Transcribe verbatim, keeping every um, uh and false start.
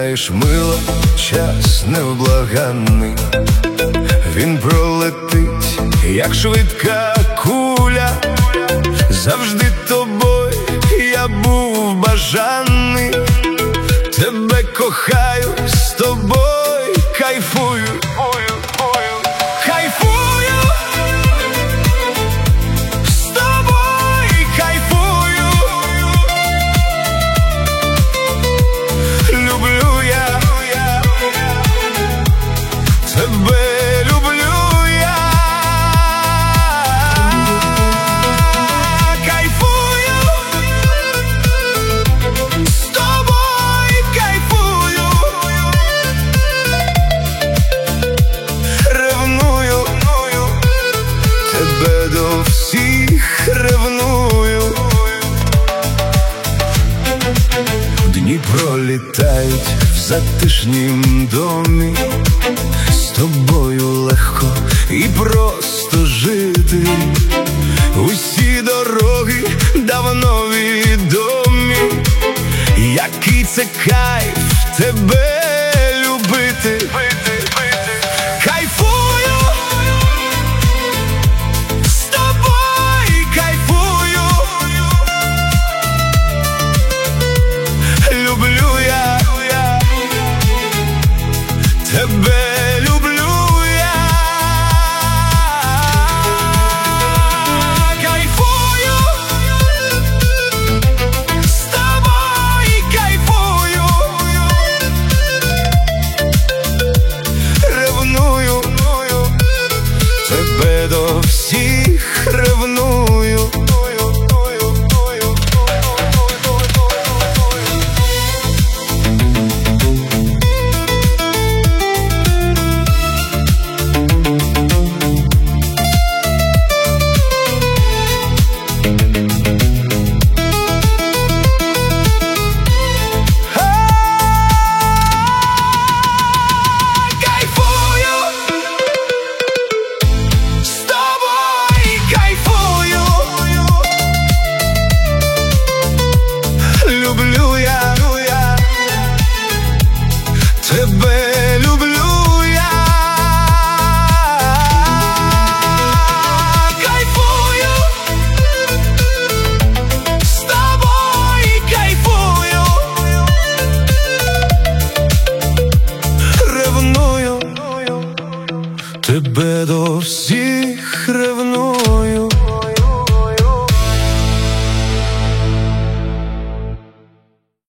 знаєш, мило, час невблаганний, він пролетить, як швидка куля. Завжди тобою я був бажаний, тебе кохаю, з тобою кайфую, кайфую, з тобою кайфую. Люблю я тебе, люблю я. Кайфую, з тобою кайфую. Ревную, тебе до всіх ревную. Дні пролітають в затишнім домі, з тобою легко і просто жити. Усі дороги давно відомі, який це кайф тебе любити. Кайфую, з тобою кайфую. Люблю я тебе, люблю я. Кайфую, з тобою кайфую. Ревную, тебе до всіх ревную. Люблю я тебе, люблю я. Кайфую, з тобою кайфую. Ревную, тебе до всіх